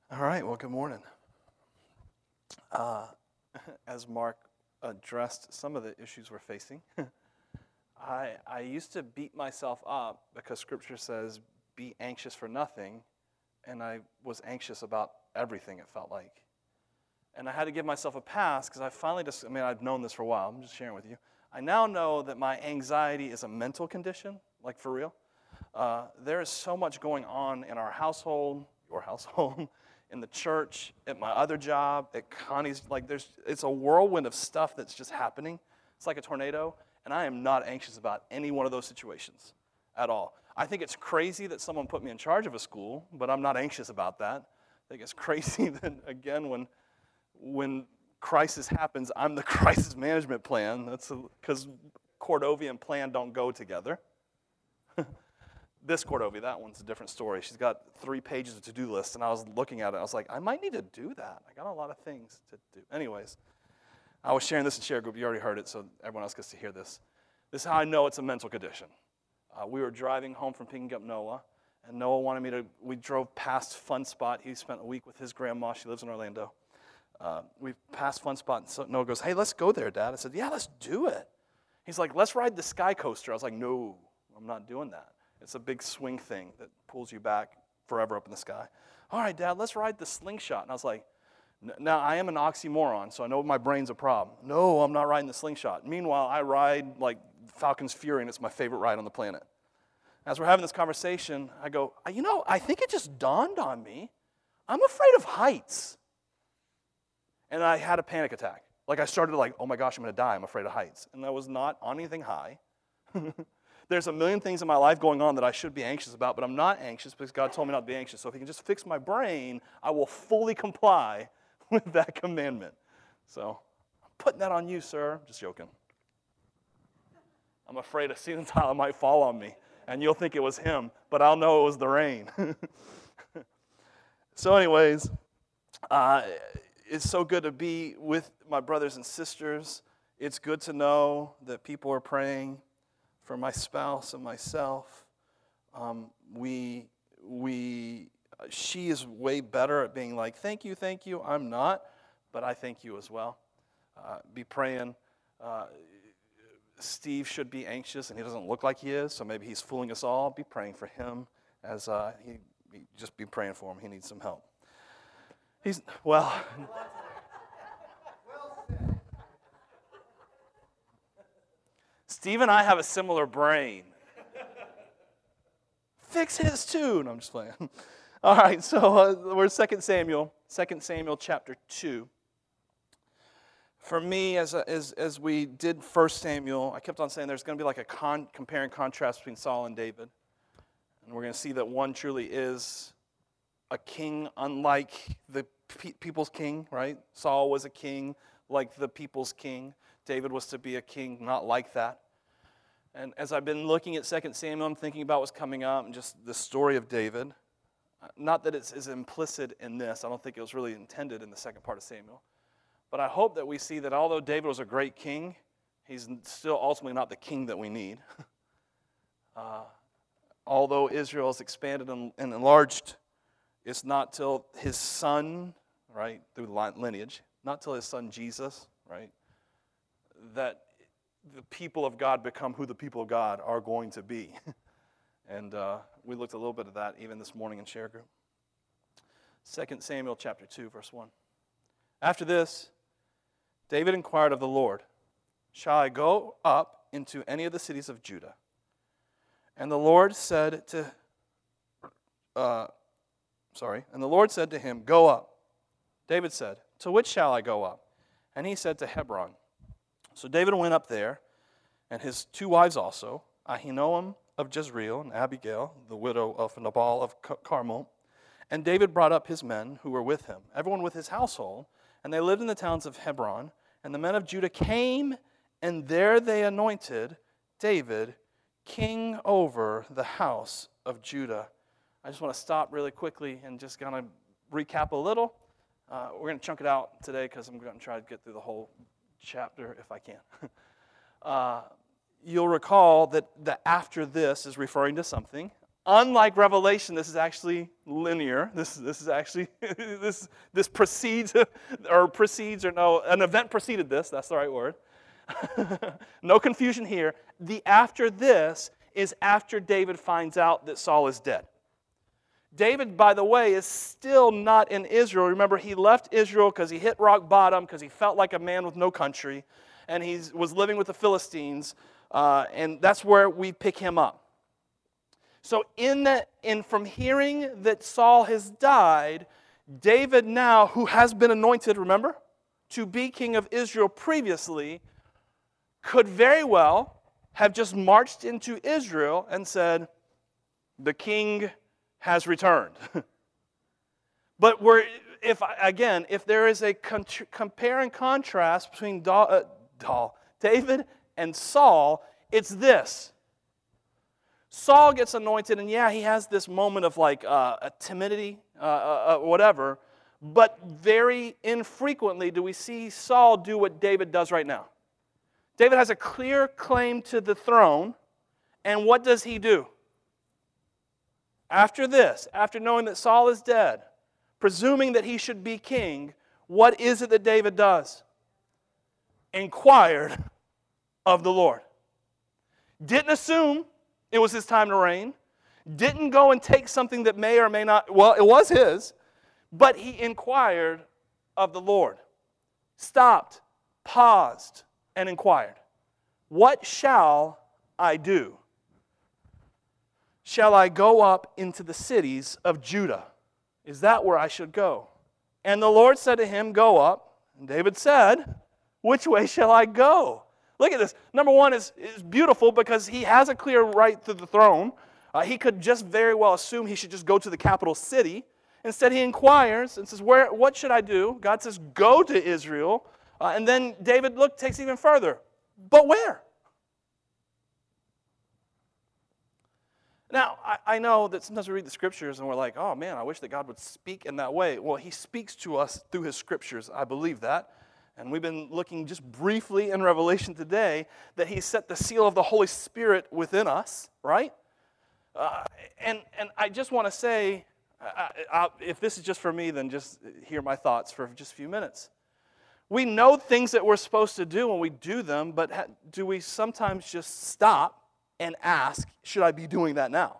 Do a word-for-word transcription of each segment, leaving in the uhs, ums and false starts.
All right, well, good morning. Uh, as Mark addressed some of the issues we're facing, I, I used to beat myself up because Scripture says, be anxious for nothing, and I was anxious about everything, it felt like. And I had to give myself a pass because I finally just, I mean, I've known this for a while. I'm just sharing with you. I now know that my anxiety is a mental condition, like for real. Uh, there is so much going on in our household, your household, in the church, at my other job, at Connie's. Like there's, it's a whirlwind of stuff that's just happening. It's like a tornado, and I am not anxious about any one of those situations at all. I think it's crazy that someone put me in charge of a school, but I'm not anxious about that. I think it's crazy that, again, when when crisis happens, I'm the crisis management plan. That's because Cordovia and plan don't go together. This Cordovia, that one's a different story. She's got three pages of to-do lists, and I was looking at it. I was like, I might need to do that. I got a lot of things to do. Anyways, I was sharing this in share group. You already heard it, so everyone else gets to hear this. This is how I know it's a mental condition. Uh, we were driving home from picking up Noah, and Noah wanted me to, we drove past Fun Spot. He spent a week with his grandma. She lives in Orlando. Uh, we passed Fun Spot, and so Noah goes, hey, let's go there, Dad. I said, yeah, let's do it. He's like, let's ride the Sky Coaster. I was like, no, I'm not doing that. It's a big swing thing that pulls you back forever up in the sky. All right, Dad, let's ride the slingshot. And I was like, now I am an oxymoron, so I know my brain's a problem. No, I'm not riding the slingshot. Meanwhile, I ride like Falcon's Fury, and it's my favorite ride on the planet. As we're having this conversation, I go, you know, I think it just dawned on me. I'm afraid of heights. And I had a panic attack. Like I started like, oh my gosh, I'm going to die. I'm afraid of heights. And I was not on anything high. There's a million things in my life going on that I should be anxious about, but I'm not anxious because God told me not to be anxious. So if he can just fix my brain, I will fully comply with that commandment. So I'm putting that on you, sir. I'm just joking. I'm afraid a ceiling tile might fall on me, and you'll think it was him, but I'll know it was the rain. So anyways, uh, it's so good to be with my brothers and sisters. It's good to know that people are praying for my spouse and myself. Um, we, we, she is way better at being like, thank you, thank you. I'm not, but I thank you as well. Uh, be praying. Uh, Steve should be anxious, and he doesn't look like he is, so maybe he's fooling us all. Be praying for him as uh, he, he, just be praying for him. He needs some help. He's, well... Steve and I have a similar brain. Fix his too. No, I'm just playing. All right, so uh, we're Second Samuel, Second Samuel chapter two. For me, as a, as as we did First Samuel, I kept on saying there's going to be like a con, compare and contrast between Saul and David. And we're going to see that one truly is a king unlike the pe- people's king, right? Saul was a king like the people's king. David was to be a king not like that. And as I've been looking at Second Samuel, I'm thinking about what's coming up and just the story of David. Not that it's is implicit in this. I don't think it was really intended in the second part of Samuel. But I hope that we see that although David was a great king, he's still ultimately not the king that we need. uh, although Israel has expanded and, and enlarged, it's not till his son, right, through the lineage, not till his son Jesus, right, that the people of God become who the people of God are going to be. And uh, we looked a little bit of that even this morning in share group. Second Samuel chapter two, verse one. After this, David inquired of the Lord, shall I go up into any of the cities of Judah? And the Lord said to, uh, sorry, and the Lord said to him, go up. David said, to which shall I go up? And he said, to Hebron. So David went up there, and his two wives also, Ahinoam of Jezreel and Abigail, the widow of Nabal of Carmel. And David brought up his men who were with him, everyone with his household, and they lived in the towns of Hebron. And the men of Judah came, and there they anointed David king over the house of Judah. I just want to stop really quickly and just kind of recap a little. Uh, we're going to chunk it out today because I'm going to try to get through the whole chapter if I can. uh, you'll recall that the after this is referring to something unlike Revelation, this is actually linear. This, this is actually, this, this precedes, or precedes, or no, an event preceded this. That's the right word. No confusion here. The after this is after David finds out that Saul is dead. David, by the way, is still not in Israel. Remember, he left Israel because he hit rock bottom, because he felt like a man with no country, and he was living with the Philistines, uh, and that's where we pick him up. So in that, in from hearing that Saul has died, David now, who has been anointed, remember, to be king of Israel previously, could very well have just marched into Israel and said, the king has returned. But we're, if again, if there is a con- compare and contrast between da- uh, da- David and Saul, it's this. Saul gets anointed, and yeah, he has this moment of like uh, a timidity, uh, uh, whatever, but very infrequently do we see Saul do what David does right now. David has a clear claim to the throne, and what does he do? After this, after knowing that Saul is dead, presuming that he should be king, what is it that David does? Inquired of the Lord. Didn't assume it was his time to reign. Didn't go and take something that may or may not, well, it was his, but he inquired of the Lord. Stopped, paused, and inquired. What shall I do? Shall I go up into the cities of Judah? Is that where I should go? And the Lord said to him, go up. And David said, which way shall I go? Look at this. Number one is, is beautiful because he has a clear right to the throne. Uh, he could just very well assume he should just go to the capital city. Instead, he inquires and says, "Where? What should I do?" God says, go to Israel. Uh, and then David, look, takes even further. But where? Now, I, I know that sometimes we read the Scriptures and we're like, oh man, I wish that God would speak in that way. Well, He speaks to us through His Scriptures. I believe that. And we've been looking just briefly in Revelation today that He set the seal of the Holy Spirit within us, right? Uh, and, and I just want to say, I, I, if this is just for me, then just hear my thoughts for just a few minutes. We know things that we're supposed to do when we do them, but ha- do we sometimes just stop and ask, should I be doing that now?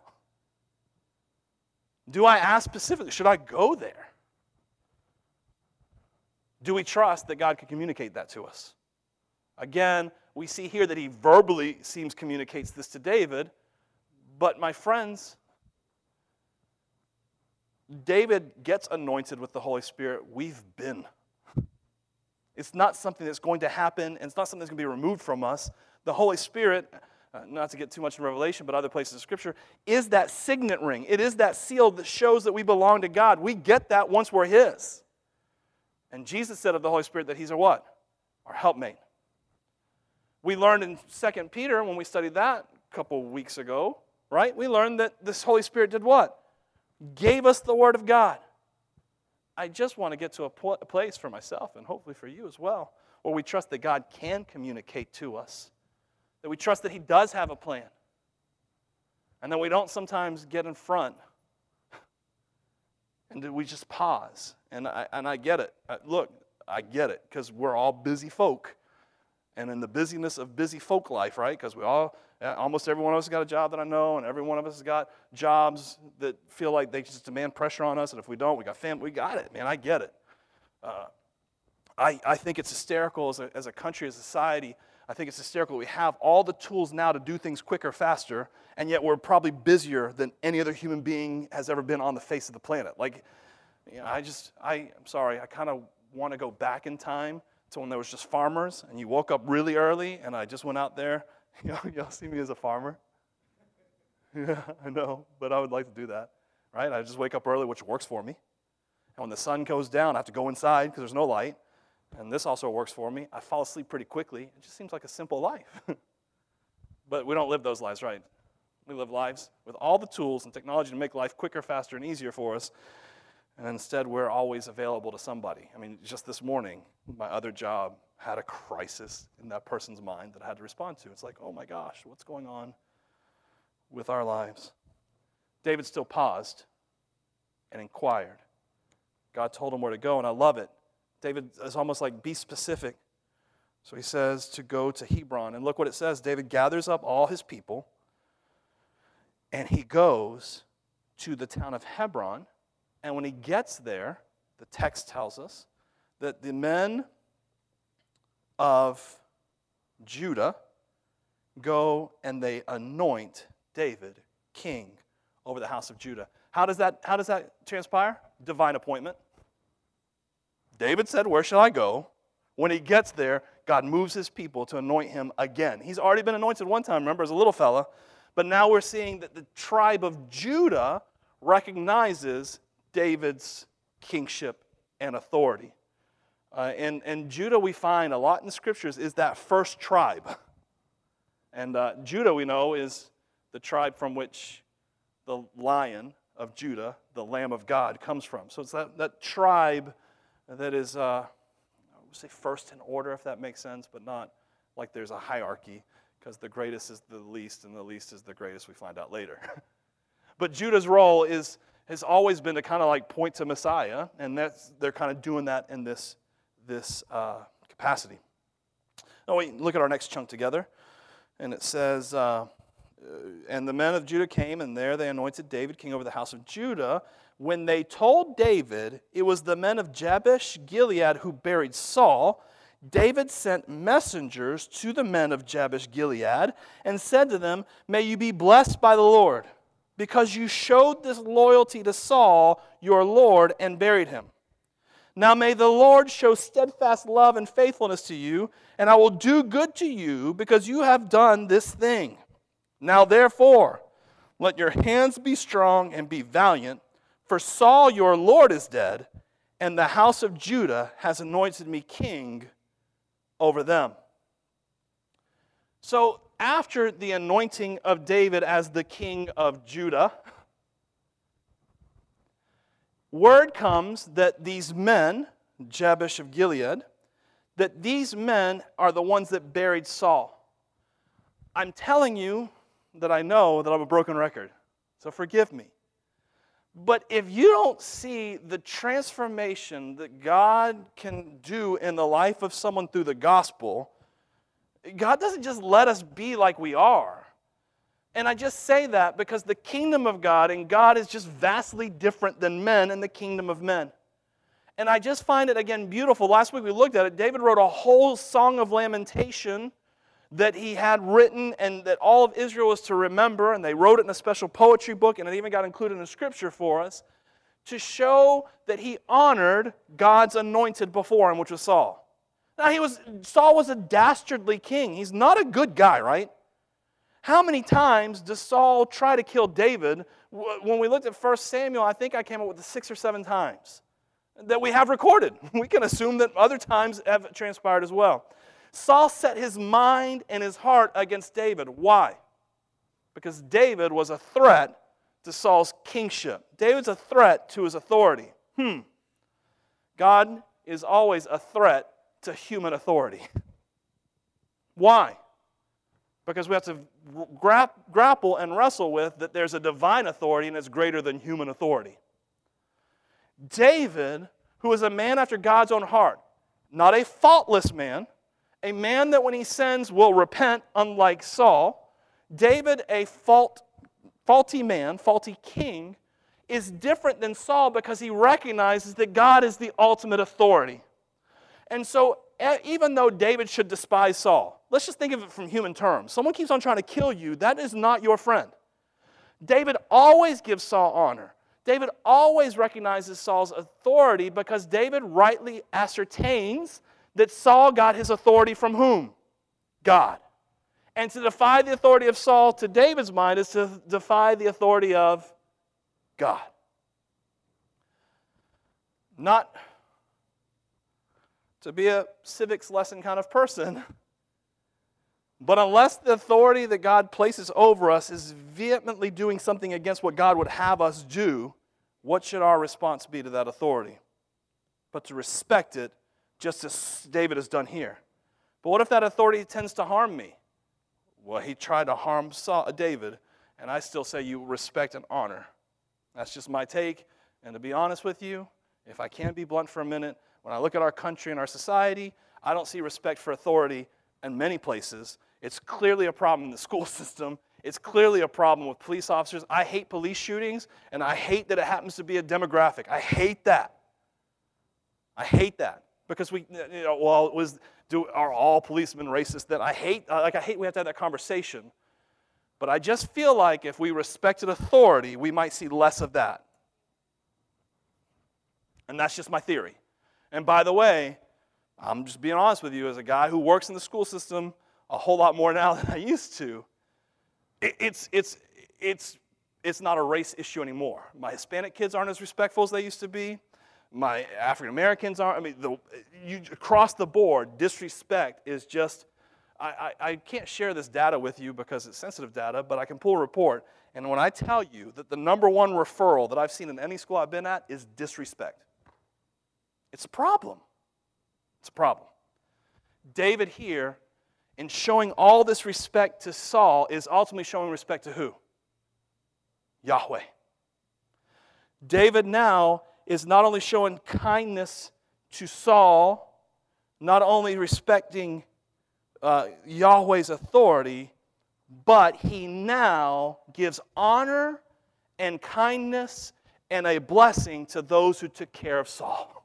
Do I ask specifically, should I go there? Do we trust that God can communicate that to us? Again, we see here that He verbally seems communicates this to David, but my friends, David gets anointed with the Holy Spirit. We've been. It's not something that's going to happen, and it's not something that's going to be removed from us. The Holy Spirit, uh, not to get too much in Revelation, but other places of Scripture, is that signet ring. It is that seal that shows that we belong to God. We get that once we're His. And Jesus said of the Holy Spirit that He's our what? Our helpmate. We learned in Second Peter, when we studied that a couple weeks ago, right? We learned that this Holy Spirit did what? Gave us the Word of God. I just want to get to a, pl- a place for myself, and hopefully for you as well, where we trust that God can communicate to us, that we trust that He does have a plan, and that we don't sometimes get in front, and that we just pause. And I, and I get it. Uh, look, I get it, because we're all busy folk, and in the busyness of busy folk life, right, because we all, almost every one of us has got a job that I know, and every one of us has got jobs that feel like they just demand pressure on us, and if we don't, we got family. We got it, man. I get it. Uh, I, I think it's hysterical as a, as a country, as a society. I think it's hysterical. We have all the tools now to do things quicker, faster, and yet we're probably busier than any other human being has ever been on the face of the planet. Like, you know, I just, I, I'm sorry, I kind of want to go back in time to when there was just farmers, and you woke up really early, and I just went out there. You know, y'all see me as a farmer? Yeah, I know, but I would like to do that, right? I just wake up early, which works for me. And when the sun goes down, I have to go inside because there's no light. And this also works for me. I fall asleep pretty quickly. It just seems like a simple life. But we don't live those lives, right? We live lives with all the tools and technology to make life quicker, faster, and easier for us. And instead, we're always available to somebody. I mean, just this morning, my other job had a crisis in that person's mind that I had to respond to. It's like, oh my gosh, what's going on with our lives? David still paused and inquired. God told him where to go, and I love it. David is almost like, be specific. So he says to go to Hebron. And look what it says. David gathers up all his people, and he goes to the town of Hebron. And when he gets there, the text tells us that the men of Judah go and they anoint David king over the house of Judah. How does that, how does that transpire? Divine appointment. David said, where shall I go? When he gets there, God moves his people to anoint him again. He's already been anointed one time, remember, as a little fella. But now we're seeing that the tribe of Judah recognizes David's kingship and authority. Uh, and, and Judah, we find a lot in the scriptures, is that first tribe. And uh, Judah, we know, is the tribe from which the Lion of Judah, the Lamb of God, comes from. So it's that, that tribe that is, uh, I would say first in order, if that makes sense, but not like there's a hierarchy, because the greatest is the least, and the least is the greatest, we find out later. But Judah's role is has always been to kind of like point to Messiah, and that's they're kind of doing that in this, this uh, capacity. Now we look at our next chunk together, and it says, uh, and the men of Judah came, and there they anointed David king over the house of Judah. When they told David it was the men of Jabesh Gilead who buried Saul, David sent messengers to the men of Jabesh Gilead and said to them, may you be blessed by the Lord, because you showed this loyalty to Saul, your Lord, and buried him. Now may the Lord show steadfast love and faithfulness to you, and I will do good to you, because you have done this thing. Now therefore, let your hands be strong and be valiant, for Saul your Lord is dead, and the house of Judah has anointed me king over them. So after the anointing of David as the king of Judah, word comes that these men, Jabesh of Gilead, that these men are the ones that buried Saul. I'm telling you that I know that I'm a broken record, so forgive me. But if you don't see the transformation that God can do in the life of someone through the gospel, God doesn't just let us be like we are. And I just say that because the kingdom of God and God is just vastly different than men and the kingdom of men. And I just find it, again, beautiful. Last week we looked at it. David wrote a whole song of lamentation that he had written and that all of Israel was to remember. And they wrote it in a special poetry book, and it even got included in the scripture for us, to show that he honored God's anointed before him, which was Saul. Now, he was Saul was a dastardly king. He's not a good guy, right? How many times does Saul try to kill David? When we looked at First Samuel, I think I came up with the six or seven times that we have recorded. We can assume that other times have transpired as well. Saul set his mind and his heart against David. Why? Because David was a threat to Saul's kingship. David's a threat to his authority. Hmm. God is always a threat to human authority. Why? Because we have to gra- grapple and wrestle with that there's a divine authority and it's greater than human authority. David, who is a man after God's own heart, not a faultless man, a man that when he sins will repent, unlike Saul, David, a fault, faulty man, faulty king, is different than Saul because he recognizes that God is the ultimate authority. And so, even though David should despise Saul, let's just think of it from human terms. Someone keeps on trying to kill you, that is not your friend. David always gives Saul honor. David always recognizes Saul's authority because David rightly ascertains that Saul got his authority from whom? God. And to defy the authority of Saul to David's mind is to defy the authority of God. Not to be a civics lesson kind of person, but unless the authority that God places over us is vehemently doing something against what God would have us do, what should our response be to that authority? But to respect it, just as David has done here. But what if that authority tends to harm me? Well, he tried to harm Saul, David, and I still say you respect and honor That's just my take. And to be honest with you, if I can be blunt for a minute, when I look at our country and our society, I don't see respect for authority in many places. It's clearly a problem in the school system. It's clearly a problem with police officers. I hate police shootings, and I hate that it happens to be a demographic. I hate that. I hate that. Because we, you know, well, it was, do, are all policemen racist? That I hate, like I hate we have to have that conversation. But I just feel like if we respected authority, we might see less of that. And that's just my theory. And by the way, I'm just being honest with you, as a guy who works in the school system a whole lot more now than I used to, it, it's, it's, it's, it's not a race issue anymore. My Hispanic kids aren't as respectful as they used to be. My African Americans aren't. I mean, the, you, across the board, disrespect is just, I, I, I can't share this data with you because it's sensitive data, but I can pull a report. And when I tell you that the number one referral that I've seen in any school I've been at is disrespect, it's a problem. It's a problem. David here, in showing all this respect to Saul, is ultimately showing respect to who? Yahweh. David now is not only showing kindness to Saul, not only respecting uh, Yahweh's authority, but he now gives honor and kindness and a blessing to those who took care of Saul.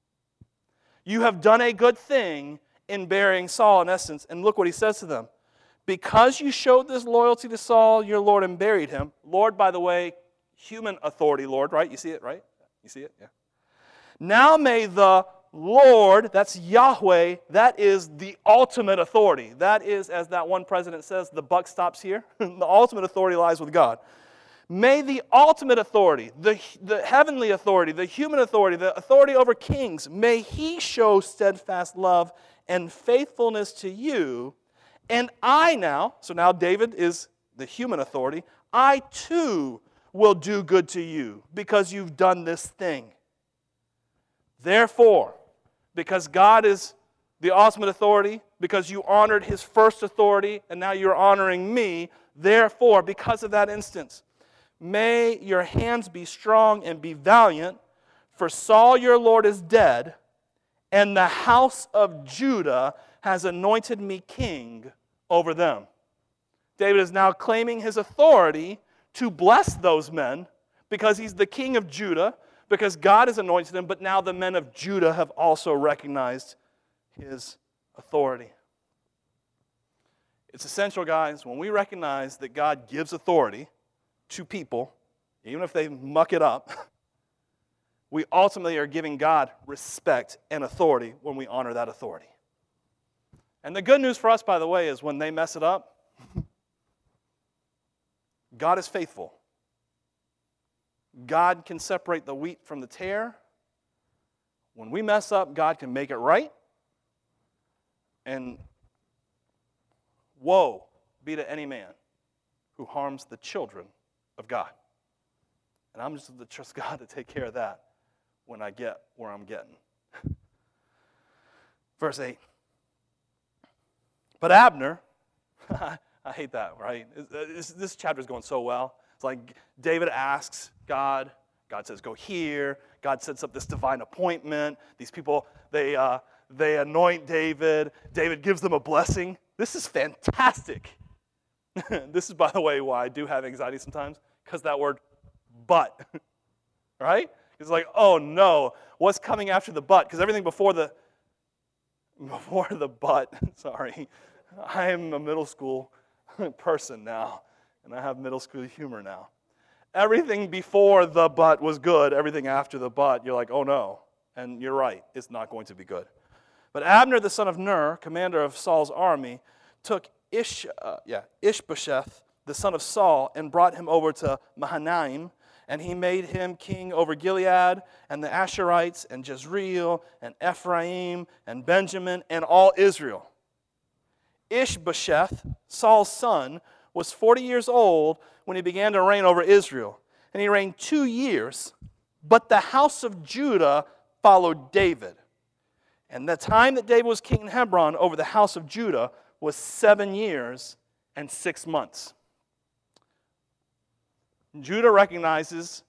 You have done a good thing in burying Saul, in essence. And look what he says to them. Because you showed this loyalty to Saul, your Lord, and buried him. Lord, by the way, human authority, Lord, right? You see it, right? You see it? Yeah. Now may the Lord, that's Yahweh, that is the ultimate authority. That is, as that one president says, the buck stops here. The ultimate authority lies with God. May the ultimate authority, the, the heavenly authority, the human authority, the authority over kings, may he show steadfast love and faithfulness to you. And I now, so now David is the human authority, I too will do good to you because you've done this thing. Therefore, because God is the ultimate authority, because you honored his first authority, and now you're honoring me, therefore, because of that instance, may your hands be strong and be valiant, for Saul your Lord is dead, and the house of Judah has anointed me king over them. David is now claiming his authority to bless those men because he's the king of Judah, because God has anointed him, but now the men of Judah have also recognized his authority. It's essential, guys, when we recognize that God gives authority to people, even if they muck it up, we ultimately are giving God respect and authority when we honor that authority. And the good news for us, by the way, is when they mess it up, God is faithful. God can separate the wheat from the tare. When we mess up, God can make it right. And woe be to any man who harms the children of God. And I'm just going to trust God to take care of that when I get where I'm getting. Verse eight. But Abner, I hate that, right? This, this chapter is going so well. It's like David asks God. God says, go here. God sets up this divine appointment. These people, they, uh, they anoint David. David gives them a blessing. This is fantastic. This is, by the way, why I do have anxiety sometimes, because that word, but, right? It's like, oh no, what's coming after the but? Because everything before the, before the but, sorry, I am a middle school person now, and I have middle school humor now. Everything before the but was good. Everything after the but, you're like, oh no. And you're right, it's not going to be good. But Abner, the son of Ner, commander of Saul's army, took Ish, uh, yeah, Ishbosheth, the son of Saul, and brought him over to Mahanaim, and he made him king over Gilead, and the Asherites, and Jezreel, and Ephraim, and Benjamin, and all Israel. Ishbosheth, Saul's son, was forty years old when he began to reign over Israel. And he reigned two years, but the house of Judah followed David. And the time that David was king in Hebron over the house of Judah was seven years and six months. Judah recognizes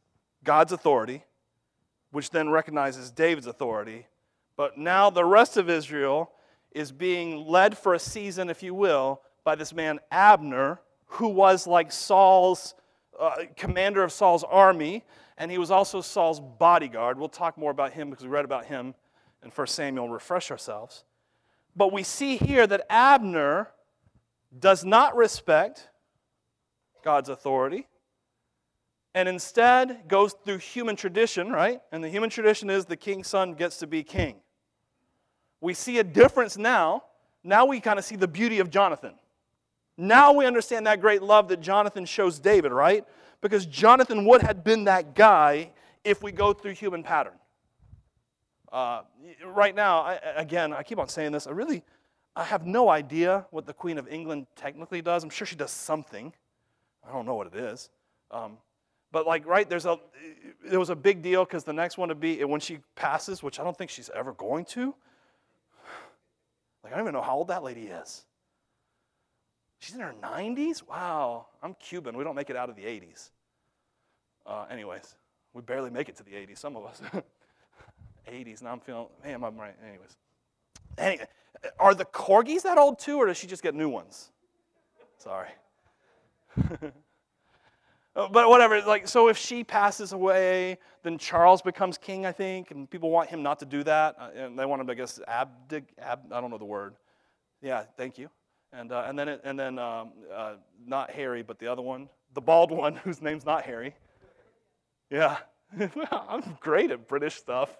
God's authority, which then recognizes David's authority. But now the rest of Israel is being led for a season, if you will, by this man Abner, who was like Saul's, uh, commander of Saul's army, and he was also Saul's bodyguard. We'll talk more about him because we read about him in First Samuel, refresh ourselves. But we see here that Abner does not respect God's authority, and instead goes through human tradition, right? And the human tradition is the king's son gets to be king. We see a difference now. Now we kind of see the beauty of Jonathan. Now we understand that great love that Jonathan shows David, right? Because Jonathan would have been that guy if we go through human pattern. Uh, right now, I, again, I keep on saying this. I really, I have no idea what the Queen of England technically does. I'm sure she does something. I don't know what it is. Um, but like, right, there's a, there was a big deal because the next one to be, when she passes, which I don't think she's ever going to. Like, I don't even know how old that lady is. She's in her nineties? Wow. I'm Cuban. We don't make it out of the eighties. Uh, anyways, we barely make it to the eighties, some of us. eighties, now I'm feeling, man, I'm right. Anyways. Anyway, are the corgis that old too, or does she just get new ones? Sorry. But whatever, like, so if she passes away, then Charles becomes king, I think, and people want him not to do that, and they want him to, I guess, abdic, ab, I don't know the word. Yeah, thank you. And uh, and then it, and then um, uh, not Harry, but the other one, the bald one, whose name's not Harry. Yeah, I'm great at British stuff.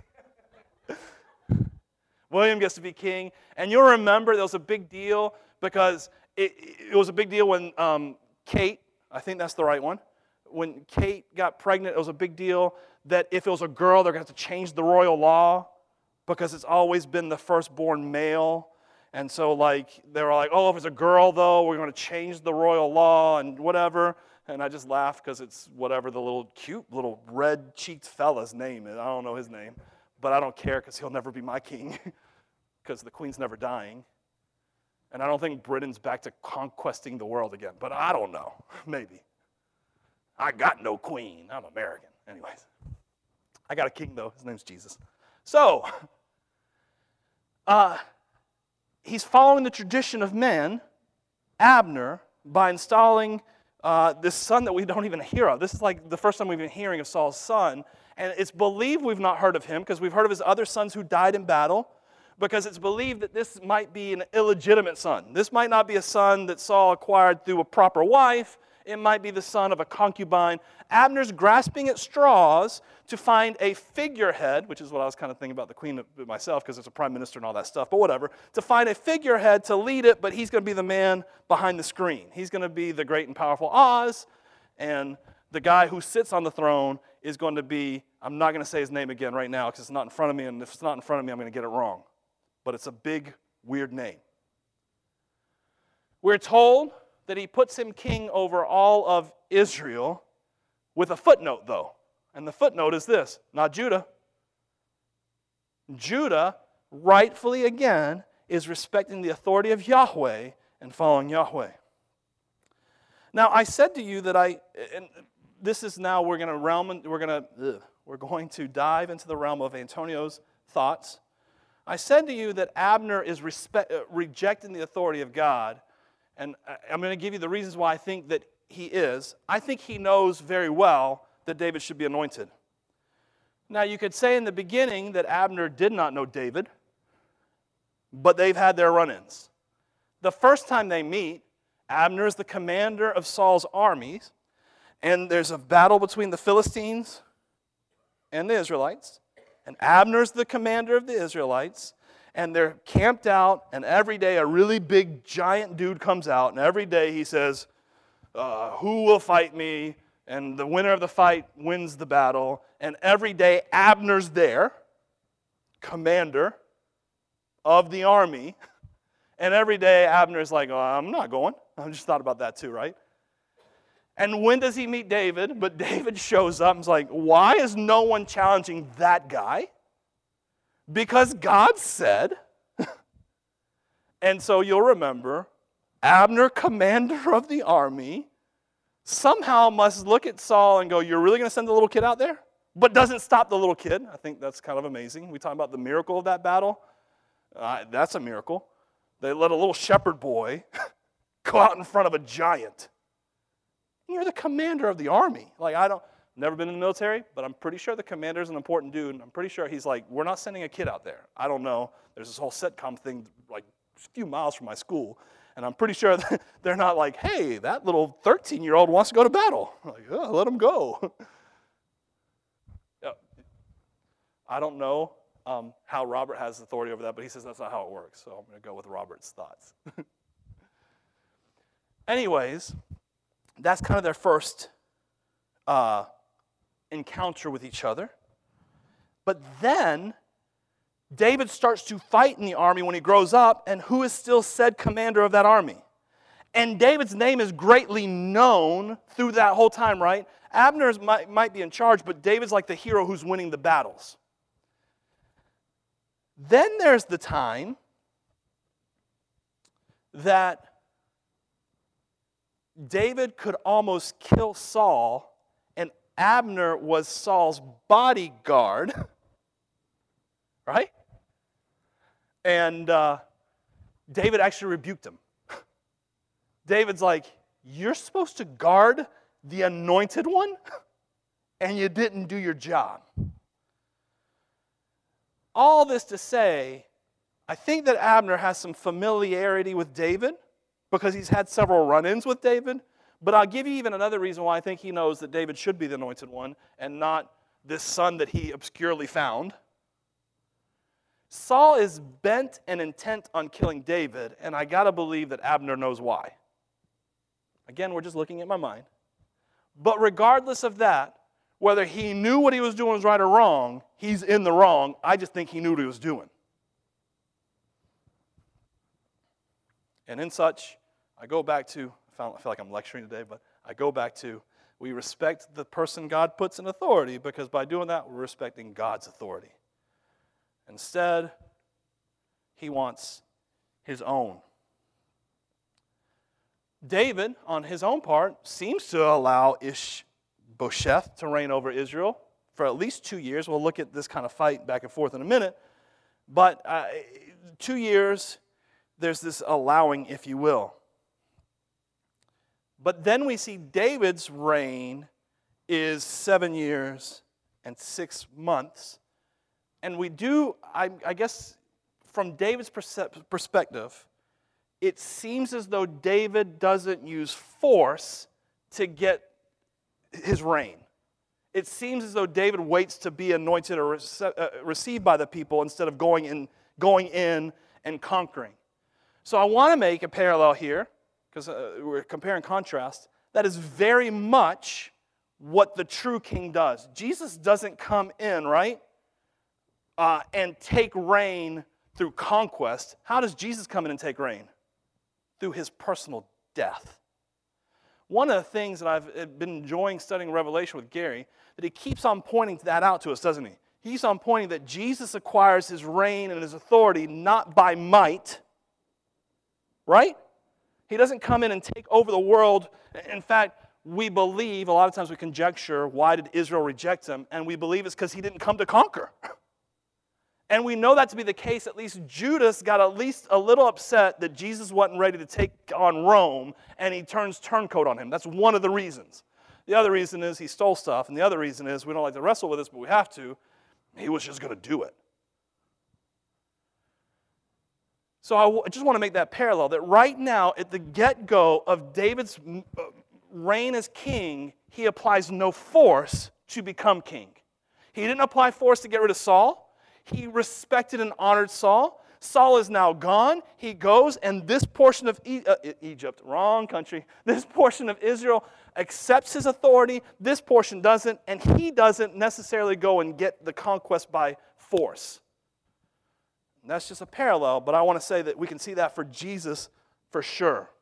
William gets to be king, and you'll remember there was a big deal because it, it was a big deal when um, Kate, I think that's the right one, when Kate got pregnant, it was a big deal that if it was a girl, they're going to have to change the royal law because it's always been the firstborn male. And so, like, they were like, oh, if it's a girl, though, we're going to change the royal law and whatever. And I just laugh because it's whatever the little cute little red-cheeked fella's name is. I don't know his name. But I don't care because he'll never be my king because the queen's never dying. And I don't think Britain's back to conquesting the world again. But I don't know. Maybe. I got no queen. I'm American. Anyways. I got a king, though. His name's Jesus. So, uh, he's following the tradition of men, Abner, by installing uh, this son that we don't even hear of. This is like the first time we've been hearing of Saul's son. And it's believed we've not heard of him because we've heard of his other sons who died in battle, because it's believed that this might be an illegitimate son. This might not be a son that Saul acquired through a proper wife. It might be the son of a concubine. Abner's grasping at straws to find a figurehead, which is what I was kind of thinking about the queen myself because it's a prime minister and all that stuff, but whatever, to find a figurehead to lead it, but he's going to be the man behind the screen. He's going to be the great and powerful Oz, and the guy who sits on the throne is going to be, I'm not going to say his name again right now because it's not in front of me, and if it's not in front of me, I'm going to get it wrong. But it's a big, weird name. We're told that he puts him king over all of Israel with a footnote, though. And the footnote is this, not Judah. Judah, rightfully again, is respecting the authority of Yahweh and following Yahweh. Now, I said to you that I, and this is now, we're going to realm, we're going to, ugh, we're going to dive into the realm of Antonio's thoughts. I said to you that Abner is respect, uh, rejecting the authority of God, and I'm going to give you the reasons why I think that he is. I think he knows very well that David should be anointed. Now, you could say in the beginning that Abner did not know David, but they've had their run-ins. The first time they meet, Abner is the commander of Saul's armies, and there's a battle between the Philistines and the Israelites. And Abner's the commander of the Israelites, and they're camped out, and every day a really big, giant dude comes out, and every day he says, uh, who will fight me? And the winner of the fight wins the battle. And every day Abner's there, commander of the army, and every day Abner's like, oh, I'm not going. I just thought about that too, right? And when does he meet David? But David shows up and is like, why is no one challenging that guy? Because God said. And so you'll remember, Abner, commander of the army, somehow must look at Saul and go, you're really going to send the little kid out there? But doesn't stop the little kid. I think that's kind of amazing. We talk about the miracle of that battle. Uh, that's a miracle. They let a little shepherd boy go out in front of a giant. You're the commander of the army. Like, I don't, never been in the military, but I'm pretty sure the commander's an important dude. And I'm pretty sure he's like, we're not sending a kid out there. I don't know. There's this whole SETCOM thing like a few miles from my school. And I'm pretty sure that they're not like, hey, that little thirteen-year-old wants to go to battle. I'm like, oh, let him go. I don't know um, how Robert has authority over that, but he says that's not how it works. So I'm going to go with Robert's thoughts. Anyways, that's kind of their first uh, encounter with each other. But then David starts to fight in the army when he grows up, and who is still said commander of that army? And David's name is greatly known through that whole time, right? Abner might, might be in charge, but David's like the hero who's winning the battles. Then there's the time that David could almost kill Saul, and Abner was Saul's bodyguard, right? And uh, David actually rebuked him. David's like, you're supposed to guard the anointed one, and you didn't do your job. All this to say, I think that Abner has some familiarity with David because he's had several run-ins with David. But I'll give you even another reason why I think he knows that David should be the anointed one and not this son that he obscurely found. Saul is bent and intent on killing David, and I got to believe that Abner knows why. Again, we're just looking at my mind. But regardless of that, whether he knew what he was doing was right or wrong, he's in the wrong. I just think he knew what he was doing. And in such, I go back to, I feel like I'm lecturing today, but I go back to, we respect the person God puts in authority because by doing that, we're respecting God's authority. Instead, he wants his own. David, on his own part, seems to allow Ishbosheth to reign over Israel for at least two years. We'll look at this kind of fight back and forth in a minute. But uh, two years, there's this allowing, if you will. But then we see David's reign is seven years and six months. And we do, I, I guess, from David's perspective, it seems as though David doesn't use force to get his reign. It seems as though David waits to be anointed or rece- uh, received by the people instead of going in, going in and conquering. So I want to make a parallel here, because uh, we're comparing contrast. That is very much what the true king does. Jesus doesn't come in, right, uh, and take reign through conquest. How does Jesus come in and take reign? Through his personal death. One of the things that I've been enjoying studying Revelation with Gary, that he keeps on pointing that out to us, doesn't he? He keeps on pointing that Jesus acquires his reign and his authority not by might, right? He doesn't come in and take over the world. In fact, we believe, a lot of times we conjecture, why did Israel reject him? And we believe it's because he didn't come to conquer. And we know that to be the case. At least Judas got at least a little upset that Jesus wasn't ready to take on Rome, and he turns turncoat on him. That's one of the reasons. The other reason is he stole stuff, and the other reason is we don't like to wrestle with this, but we have to. He was just going to do it. So I, w- I just want to make that parallel, that right now, at the get-go of David's reign as king, he applies no force to become king. He didn't apply force to get rid of Saul. He respected and honored Saul. Saul is now gone. He goes, and this portion of e- uh, Egypt, wrong country, this portion of Israel accepts his authority. This portion doesn't, and he doesn't necessarily go and get the conquest by force. And that's just a parallel, but I want to say that we can see that for Jesus for sure.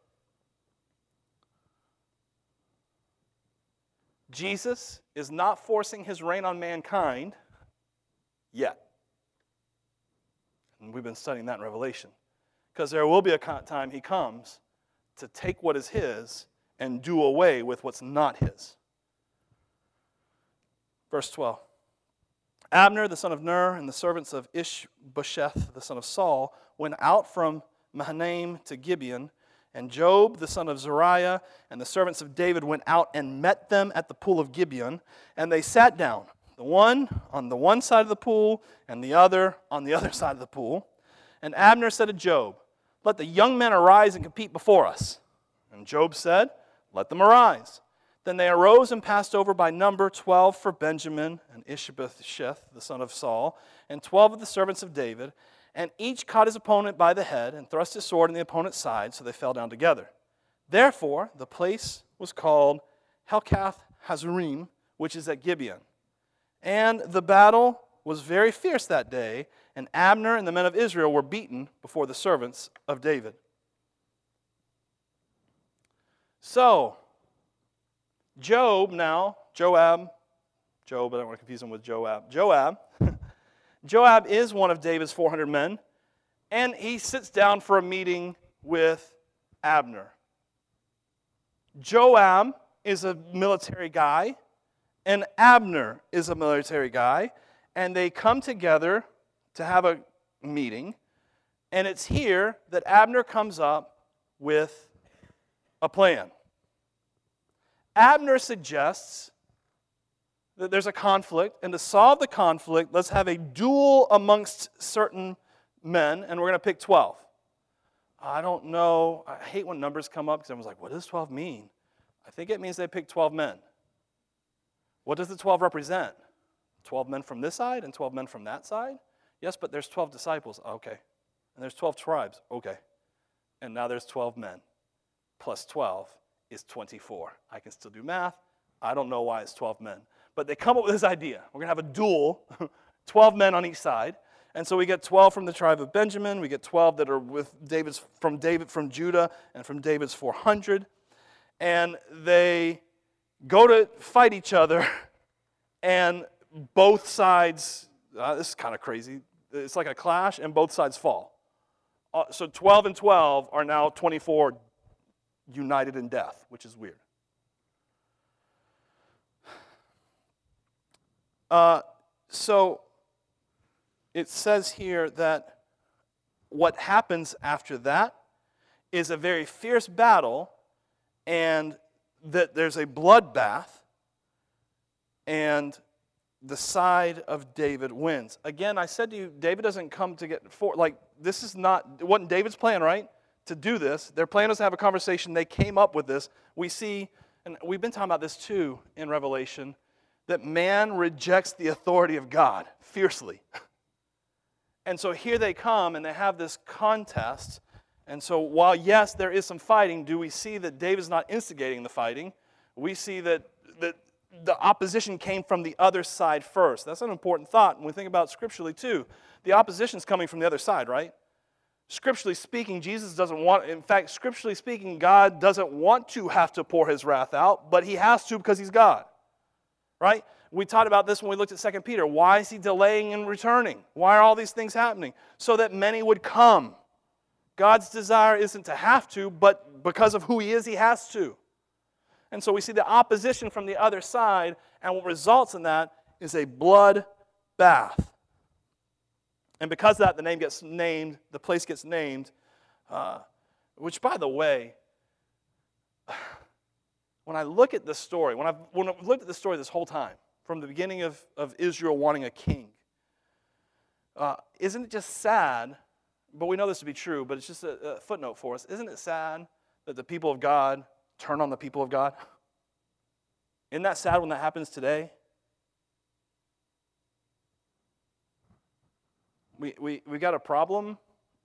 Jesus is not forcing his reign on mankind yet. And we've been studying that in Revelation. Because there will be a time he comes to take what is his and do away with what's not his. Verse twelve. Abner, the son of Ner, and the servants of Ishbosheth, the son of Saul, went out from Mahanaim to Gibeon, and Joab, the son of Zeruiah, and the servants of David went out and met them at the pool of Gibeon, and they sat down, the one on the one side of the pool, and the other on the other side of the pool. And Abner said to Joab, "Let the young men arise and compete before us." And Joab said, "Let them arise." Then they arose and passed over by number twelve for Benjamin and Ishbosheth, the son of Saul, and twelve of the servants of David, and each caught his opponent by the head and thrust his sword in the opponent's side, so they fell down together. Therefore, the place was called Helkath Hazurim, which is at Gibeon. And the battle was very fierce that day, and Abner and the men of Israel were beaten before the servants of David. So, Joab now, Joab, Joab, I don't want to confuse him with Joab. Joab, Joab is one of David's four hundred men, and he sits down for a meeting with Abner. Joab is a military guy, and Abner is a military guy, and they come together to have a meeting, and it's here that Abner comes up with a plan. Abner suggests that there's a conflict, and to solve the conflict, let's have a duel amongst certain men, and we're going to pick twelve. I don't know. I hate when numbers come up because everyone's like, what does twelve mean? I think it means they pick twelve men. What does the twelve represent? twelve men from this side and twelve men from that side? Yes, but there's twelve disciples. Okay. And there's twelve tribes. Okay. And now there's twelve men. Plus twelve is twenty-four. I can still do math. I don't know why it's twelve men. But they come up with this idea. We're going to have a duel, twelve men on each side. And so we get twelve from the tribe of Benjamin. We get twelve that are with David's from David from Judah and from David's four hundred. And they go to fight each other, and both sides, uh, this is kind of crazy. It's like a clash, and both sides fall. Uh, so twelve and twelve are now twenty-four united in death, which is weird. Uh, so it says here that what happens after that is a very fierce battle, and that there's a bloodbath, and the side of David wins. Again, I said to you, David doesn't come to get for like this is not it wasn't David's plan, right? To do this. Their plan was to have a conversation. They came up with this. We see, and we've been talking about this too in Revelation, that man rejects the authority of God fiercely. And so here they come and they have this contest. And so while, yes, there is some fighting, do we see that David's not instigating the fighting? We see that, that the opposition came from the other side first. That's an important thought when we think about scripturally too. The opposition's coming from the other side, right? Scripturally speaking, Jesus doesn't want, in fact, scripturally speaking, God doesn't want to have to pour his wrath out, but he has to because he's God, right? We talked about this when we looked at Second Peter. Why is he delaying and returning? Why are all these things happening? So that many would come. God's desire isn't to have to, but because of who he is, he has to. And so we see the opposition from the other side, and what results in that is a blood bath. And because of that, the name gets named, the place gets named, uh, which, by the way, when I look at this story, when I've, when I've looked at this story this whole time, from the beginning of, of Israel wanting a king, uh, isn't it just sad, but we know this to be true, but it's just a, a footnote for us, isn't it sad that the people of God turn on the people of God? Isn't that sad when that happens today? We, we, we got a problem,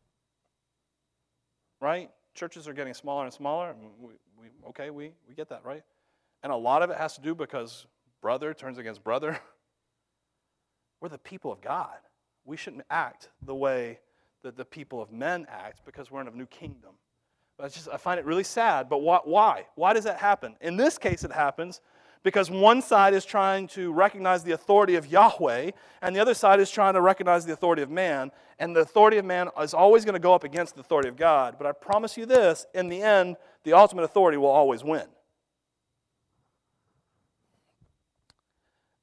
right? Churches are getting smaller and smaller. We, we, okay, we, we get that, right? And a lot of it has to do because brother turns against brother. We're the people of God. We shouldn't act the way that the people of men act because we're in a new kingdom. But it's just, I find it really sad, but why? Why, why does that happen? In this case, it happens because one side is trying to recognize the authority of Yahweh, and the other side is trying to recognize the authority of man, and the authority of man is always going to go up against the authority of God. But I promise you this, in the end, the ultimate authority will always win.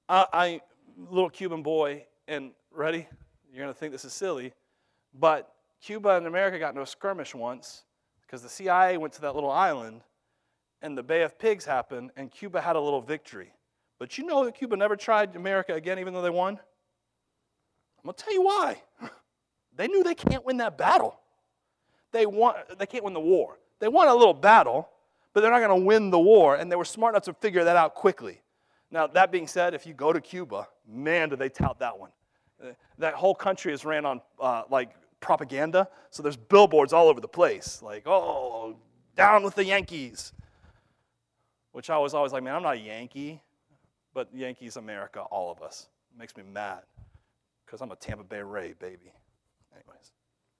I, I little Cuban boy, and ready? You're going to think this is silly, but Cuba and America got into a skirmish once because the C I A went to that little island, and the Bay of Pigs happened, and Cuba had a little victory. But you know that Cuba never tried America again, even though they won? I'm going to tell you why. They knew they can't win that battle. They want, they can't win the war. They won a little battle, but they're not going to win the war, and they were smart enough to figure that out quickly. Now, that being said, if you go to Cuba, man, do they tout that one. That whole country is ran on, uh, like, propaganda, so there's billboards all over the place, like, oh, down with the Yankees, which I was always like, man, I'm not a Yankee, but Yankees America, all of us. It makes me mad, because I'm a Tampa Bay Ray, baby. Anyways.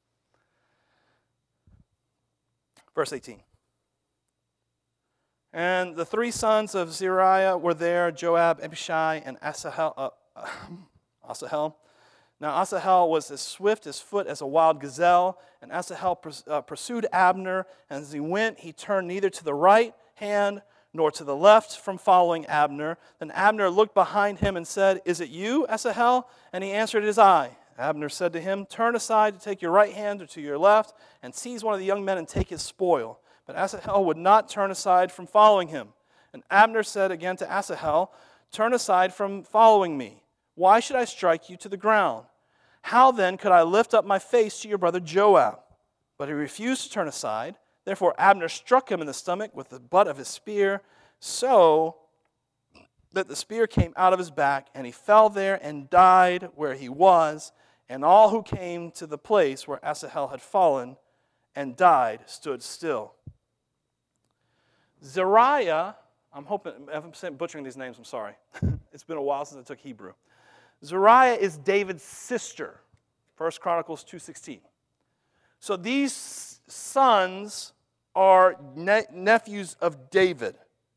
Verse eighteen. And the three sons of Zeruiah were there, Joab, Abishai, and Asahel. Uh, uh, Asahel. Now Asahel was as swift as foot as a wild gazelle, and Asahel pers- uh, pursued Abner, and as he went, he turned neither to the right hand nor to the left from following Abner. Then Abner looked behind him and said, "Is it you, Asahel?" And he answered, "It is I." Abner said to him, "Turn aside to take your right hand or to your left, and seize one of the young men and take his spoil." But Asahel would not turn aside from following him. And Abner said again to Asahel, "Turn aside from following me. Why should I strike you to the ground? How then could I lift up my face to your brother Joab?" But he refused to turn aside. Therefore Abner struck him in the stomach with the butt of his spear, so that the spear came out of his back, and he fell there and died where he was. And all who came to the place where Asahel had fallen and died stood still. Zeruiah, I'm hoping, if I'm butchering these names, I'm sorry. It's been a while since I took Hebrew. Zeruiah is David's sister, First Chronicles two sixteen. So these sons are ne- nephews of David.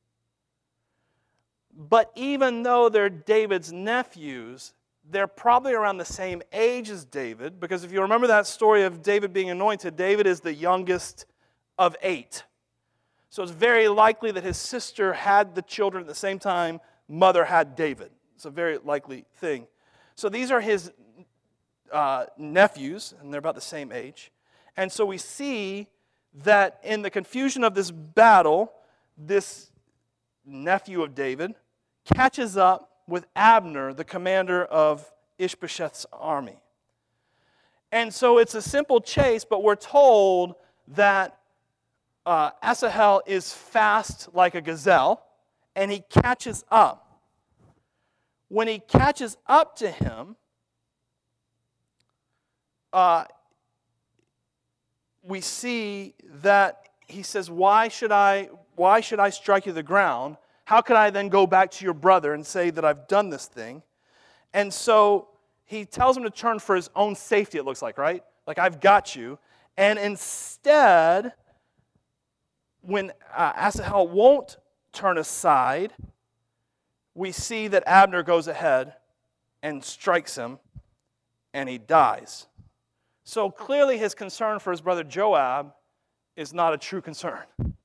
But even though they're David's nephews, they're probably around the same age as David, because if you remember that story of David being anointed, David is the youngest of eight. So it's very likely that his sister had the children at the same time mother had David. It's a very likely thing. So these are his uh, nephews, and they're about the same age. And so we see that in the confusion of this battle, this nephew of David catches up with Abner, the commander of Ishbosheth's army. And so it's a simple chase, but we're told that uh, Asahel is fast like a gazelle, and he catches up. When he catches up to him, uh, we see that he says, why should I, why should I strike you to the ground? How can I then go back to your brother and say that I've done this thing? And so he tells him to turn for his own safety, it looks like, right? Like, I've got you. And instead, when uh, Asahel won't turn aside, we see that Abner goes ahead and strikes him, and he dies. So clearly his concern for his brother Joab is not a true concern. And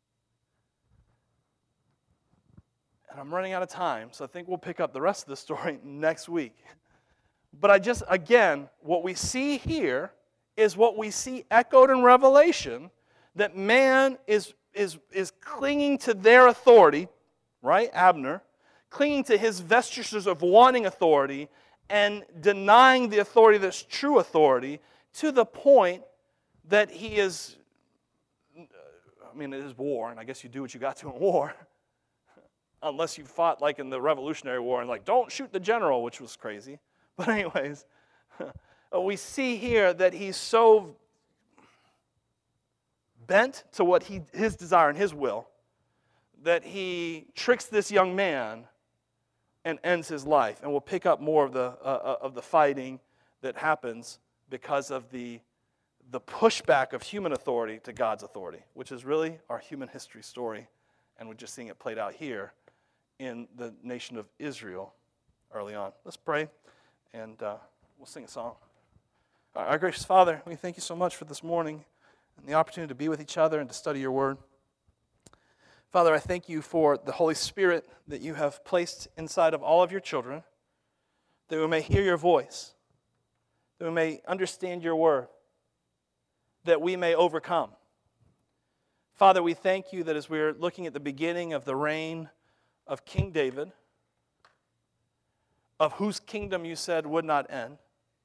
I'm running out of time, so I think we'll pick up the rest of the story next week. But I just, again, what we see here is what we see echoed in Revelation, that man is, is, is clinging to their authority, right, Abner, clinging to his vestiges of wanting authority and denying the authority that's true authority to the point that he is, I mean, it is war, and I guess you do what you got to in war, unless you fought like in the Revolutionary War and like, don't shoot the general, which was crazy. But anyways, we see here that he's so bent to what he, his desire and his will that he tricks this young man and ends his life. And we'll pick up more of the uh, of the fighting that happens because of the the pushback of human authority to God's authority, which is really our human history story, and we're just seeing it played out here in the nation of Israel early on. Let's pray, and uh, we'll sing a song. Our gracious Father, we thank you so much for this morning and the opportunity to be with each other and to study your word. Father, I thank you for the Holy Spirit that you have placed inside of all of your children, that we may hear your voice, that we may understand your word, that we may overcome. Father, we thank you that as we're looking at the beginning of the reign of King David, of whose kingdom you said would not end,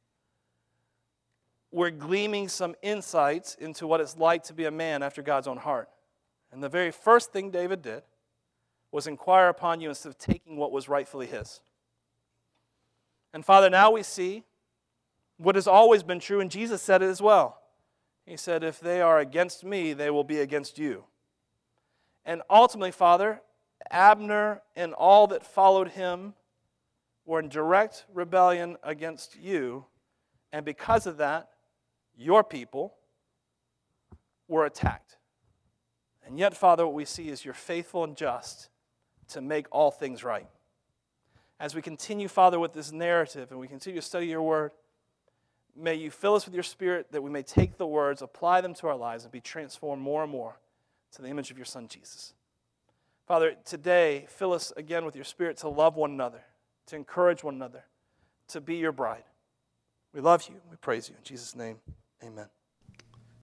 we're gleaming some insights into what it's like to be a man after God's own heart. And the very first thing David did was inquire upon you instead of taking what was rightfully his. And Father, now we see what has always been true, and Jesus said it as well. He said, if they are against me, they will be against you. And ultimately, Father, Abner and all that followed him were in direct rebellion against you, and because of that, your people were attacked. And yet, Father, what we see is you're faithful and just to make all things right. As we continue, Father, with this narrative and we continue to study your word, may you fill us with your Spirit that we may take the words, apply them to our lives, and be transformed more and more to the image of your Son, Jesus. Father, today, fill us again with your Spirit to love one another, to encourage one another, to be your bride. We love you. We praise you. In Jesus' name, amen.